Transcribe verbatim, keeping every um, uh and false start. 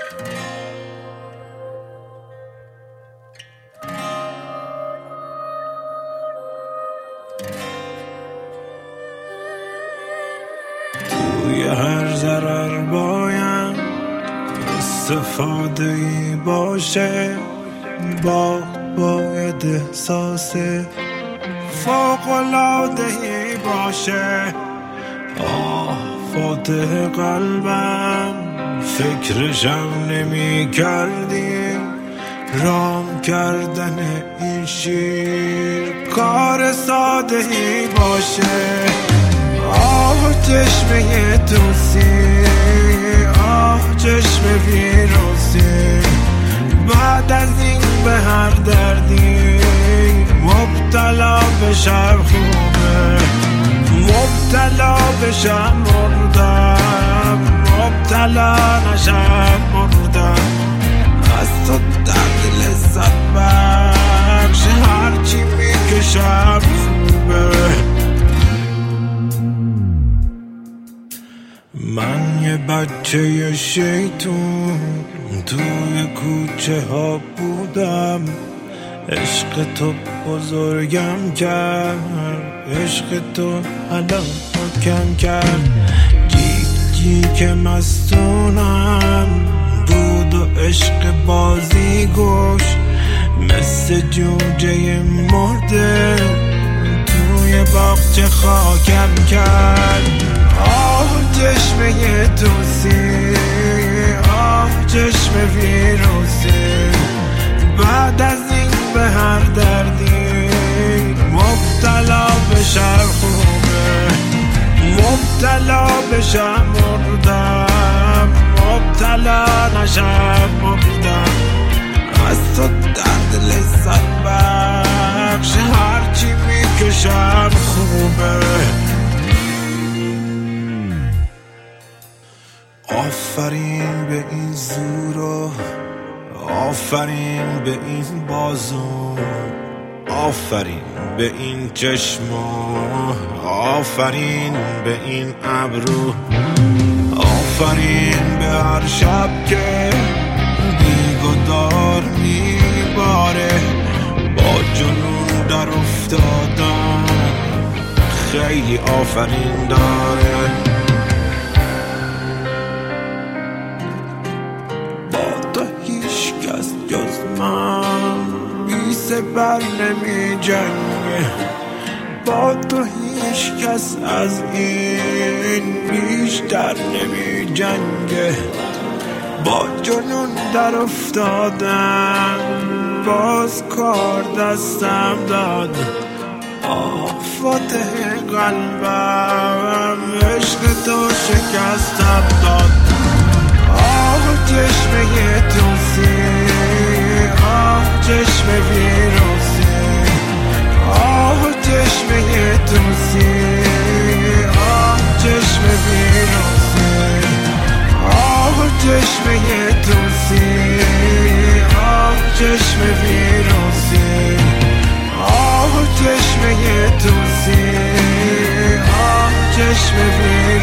توی هر ضرر باید استفاده ای باشه، با باید احساس فوق‌العاده ای باشه. آه فاتح قلبم فکرشم نمی کردی، رام کردن این شیر کار ساده ای باشه. آه چشمه توسی، آه چشم ویروسی، بعد از این به هر دردی مبتلا بشم خوبه، مبتلا بشم مردم، مبتلا نشم مردم. از تو درد لذت بخش هرچی میکشم خوبه. من یه بچه شیطون توی کوچه ها بودم، عشق تو بزرگم کرد، عشق تو هلاکم کرد. جیک جیک مستونم بود و عشق بازی گوش، مثل جوجه مرده توی باغچه خاکم کرد. آه چشمه توسی، آه چشم ویروسی، بعد از این به هر دردی مبتلا بشم خوبه، مبتلا بشم مردم، مبتلا نشم مردم. از تو درد لذت بخش هرچی میکشم خوبه. آفرین به این زورا، آفرین به این بازو، آفرین به این چشما، آفرین به این ابرو، آفرین به هر شب که بیگدار میباره. با جنون در افتادم خیلی آفرین داره. جز من بی سپر نمی جنگه، با تو هیچ کس از این بیشتر نمی جنگه. با جنون در افتادم باز کار دستم داد. آه فاتح قلبم عشق تو شکستم داد. آه چشمه توسی، آه چشم ویروسی، آه چشمه توسی، آه چشم ویروسی، آه چشمه توسی، آه چشم ویروسی، آه چشمه توسی، آه چشم ویروسی.